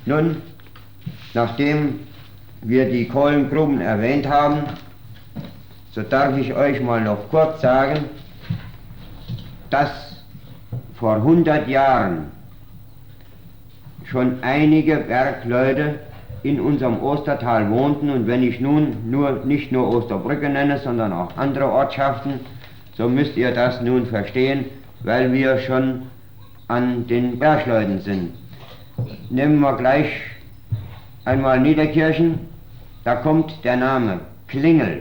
Nun, nachdem wir die Kohlengruben erwähnt haben, so darf ich euch mal noch kurz sagen, dass vor 100 Jahren schon einige Bergleute in unserem Ostertal wohnten, und wenn ich nun nicht nur Osterbrücke nenne, sondern auch andere Ortschaften, so müsst ihr das nun verstehen, weil wir schon an den Bergleuten sind. Nehmen wir gleich einmal Niederkirchen, da kommt der Name Klingel,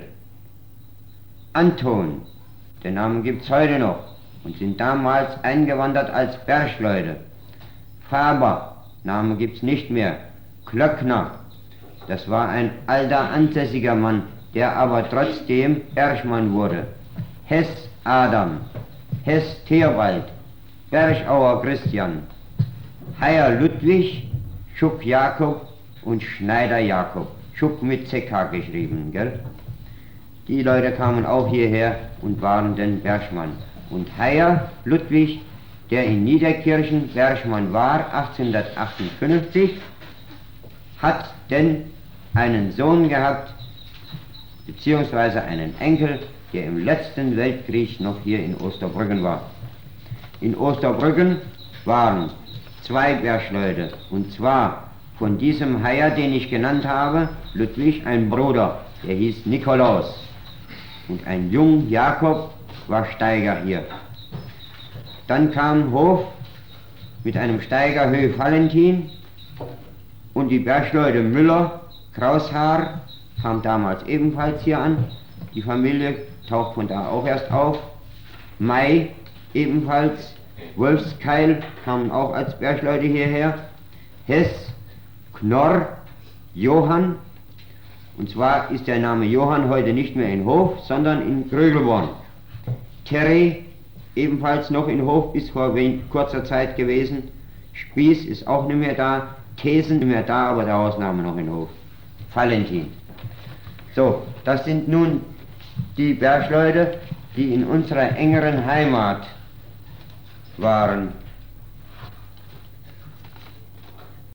Anton, den Namen gibt es heute noch und sind damals eingewandert als Bergleute. Faber, Name gibt es nicht mehr. Klöckner, das war ein alter ansässiger Mann, der aber trotzdem Bergmann wurde. Hess Adam, Hess Theobald, Bergauer Christian, Heyer Ludwig, Schuck Jakob und Schneider Jakob. Schuck mit CK geschrieben, gell? Die Leute kamen auch hierher und waren den Bergmann. Und Heyer Ludwig, der in Niederkirchen Bergmann war, 1858, hat denn einen Sohn gehabt, beziehungsweise einen Enkel, der im letzten Weltkrieg noch hier in Osterbrücken war. In Osterbrücken waren zwei Bergleute, und zwar von diesem Heyer, den ich genannt habe, Ludwig, ein Bruder, der hieß Nikolaus. Und ein Jung Jakob war Steiger hier. Dann kam Hof mit einem Steiger Höf Valentin, und die Bergleute Müller, Kraushaar kam damals ebenfalls hier an. Die Familie taucht von da auch erst auf. May ebenfalls, Wolfskeil kamen auch als Bergleute hierher. Hess, Knorr, Johann, und zwar ist der Name Johann heute nicht mehr in Hof, sondern in Grögelborn. Terry, ebenfalls noch in Hof, bis vor kurzer Zeit gewesen. Spieß ist auch nicht mehr da. Thesen nicht mehr da, aber der Ausnahme noch in Hof. Valentin. So, das sind nun die Bergleute, die in unserer engeren Heimat waren.